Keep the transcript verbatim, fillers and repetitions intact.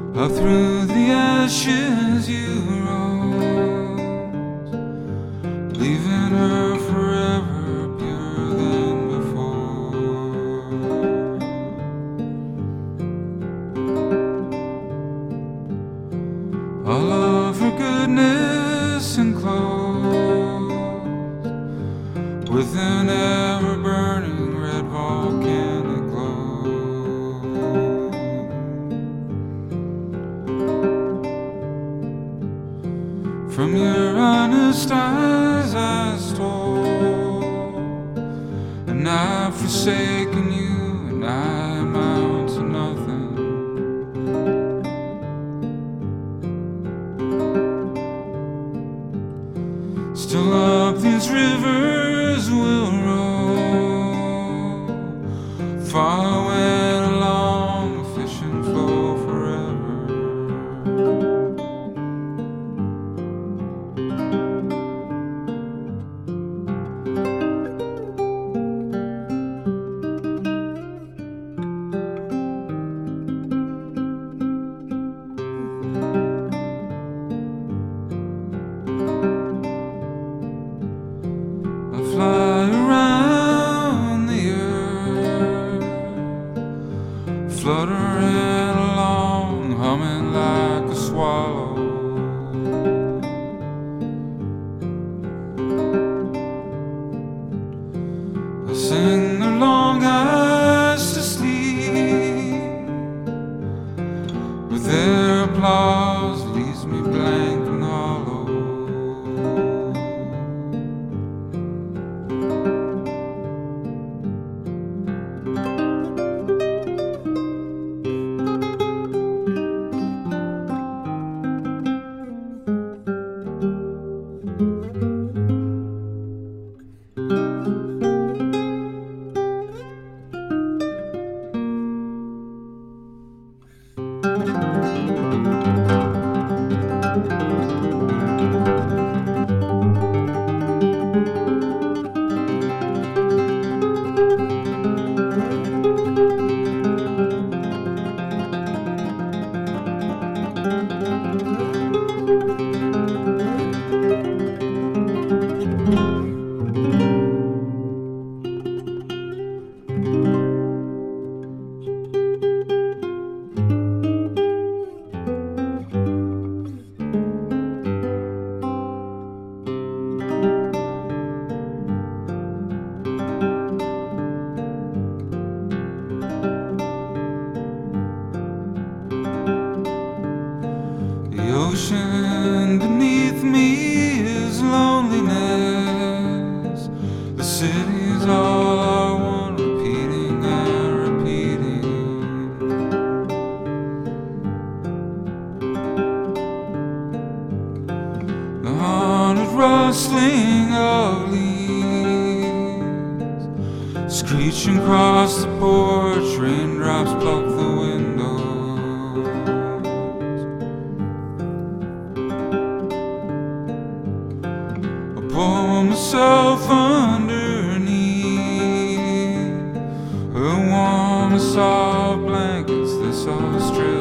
Up through the ashes you rose, leaving her forever purer than before. All of her goodness enclosed within ever burning red volcanic glow. From your honest eyes I stole, and I've forsaken you, and I amount to nothing. Still up these rivers will roll, far away along the fishing flow forever. Fly around the earth, fluttering along, humming like a swallow. I sing their long eyes to sleep, but their applause leaves me blank and hollow. The ocean beneath me is loneliness. The city's all I want, repeating and repeating. The haunted rustling of leaves, screeching across the porch, raindrops block the window. Pour myself underneath her warm soft blankets, this Australia.